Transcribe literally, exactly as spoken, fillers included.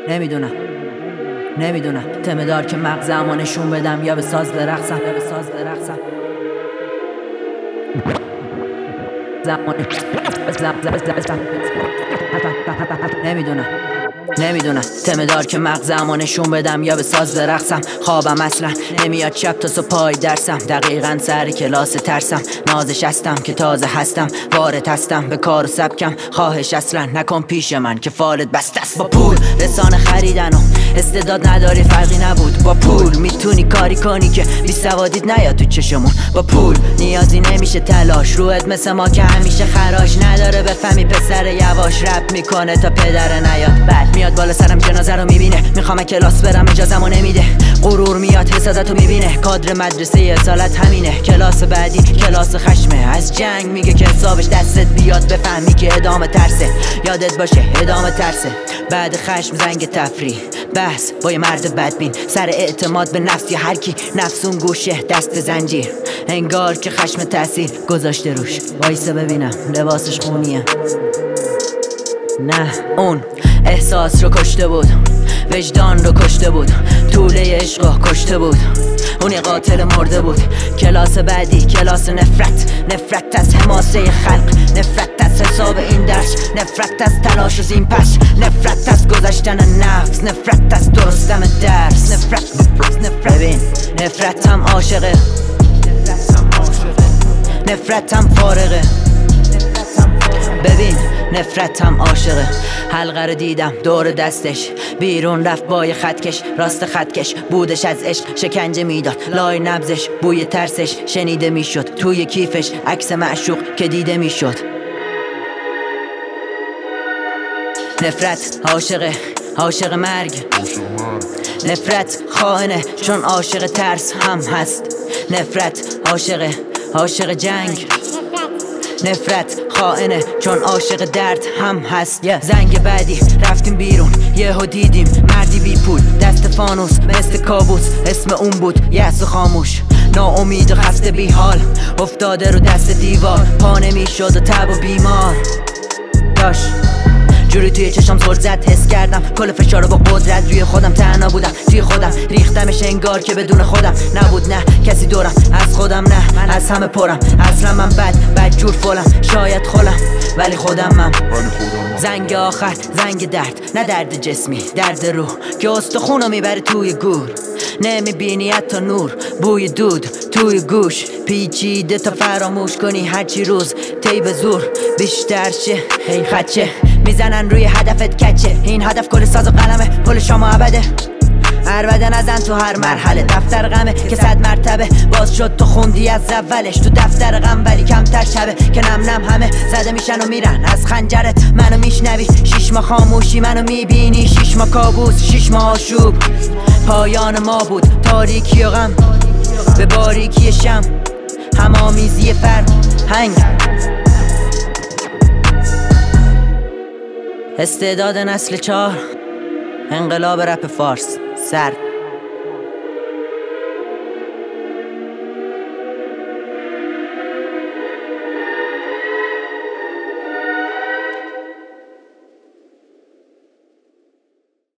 نمیدونم نمیدونم تمدار که مغزمو نشون بدم یا به ساز برقصم یا به ساز برقصم زمان نمیدونم نمیدونم تمدار که مغزمو نشون بدم یا به ساز برقصم. خوابم اصلا نمیاد شب تا صبح پای درسم، دقیقا سر کلاس ترسم. نازش هستم که تازه هستم، وارد هستم به کار و سبکم. خواهش اصلا نکن پیش من که فالت بسته است. با پول رسانه خریدن و استعداد نداری فرقی نبود. با پول میتونی کاری کنی که بی سوادیت نیاد تو چشمون. با پول نیازی نمیشه تلاش، روحت مثل ما که همیشه خراش نداره. بفهمی پسر یواش رپ میکنه تا پدر نیاد. بعد میاد بالا سرم جنازه رو میبینه، میخوام کلاس برم اجازه‌مو نمیده. غرور میاد حسادتو میبینه، کادر مدرسه اصالت همینه. کلاس بعدی کلاس خشمه، از جنگ میگه که حسابش دستت بیاد. بفهمی که ادامه ترسه، یادت باشه ادامه ترسه. بعد خشم زنگ تفریح، بحث با یه مرد بدبین سر اعتماد به نفس یا هر کی نفسون گوشه دست زنجیر. انگار که خشم تاثیر گذاشته روش. وایسا ببینم لباسش خونیه. نه اون احساس رو کشته بود، وجدان رو کشته بود، طوله عشق رو کشته بود. اون یه قاتل مرده بود. کلاس بعدی کلاس نفرت، نفرت از حماسه خلق، نفرت از حساب این درس، نفرت از تلاش و زین پس، نفرت از گذشتن نفس، نفرت از درستم درس. نفرت نفرت ببین نفرت هم عاشقه، نفرت هم فارغه. ببین نفرت هم عاشقه. حلقه رو دیدم دور دستش، بیرون رفت با یه خطکش. راست خطکش بودش از عشق، شکنجه میداد لای نبزش. بوی ترسش شنیده میشد، توی کیفش عکس معشوق که دیده میشد. نفرت عاشقه، عاشق مرگ. نفرت خائنه چون عاشق ترس هم هست. نفرت عاشقه، عاشق جنگ. نفرت خائنه چون عاشق درد هم هست. yeah. زنگ بعدی رفتیم بیرون، یهو دیدیم مردی بی پول، دست فانوس مثل کابوس. اسم اون بود یأس و خاموش، ناامید و خسته بی حال، افتاده رو دست دیوار. پا نمیشد و تب و بیمار داشت. جوری توی چشم زل زد، حس کردم کل فشار رو با قدرت روی خودم. تنها بودم توی خودم، ریختمش انگار که بدون خودم نبود. نه کسی دورم، از خودم نه، من از همه پرم. اصلا من بد بد جور فلم، شاید خلم ولی خودمم. زنگ آخر زنگ درد، نه درد جسمی، درد روح که استخونو میبره توی گور. نمیبینی حتی نور، بوی دود توی گوش. پیچیده تا فراموش کنی هرچی روز تی به زور بیشتر شه. هی خدشه میزنن روی هدفت کچه، این هدف کل ساز و قلمه، پل شما ابده. عربده نزن تو هر مرحله، دفتر غمه که صد مرتبه باز شد. تو خوندی از اولش تو دفتر غم، ولی کمتر شبه که نم نم همه زده میشن و میرن از خنجرت. منو میشنوی شیش ماه خاموشی، منو میبینی شیش ماه کابوس، شیش ماه آشوب. پایان ما بود تاریکی و غم، به باریکی شم همامیزی فرهنگ. استعداد نسل چهار، انقلاب رپ فارس. سر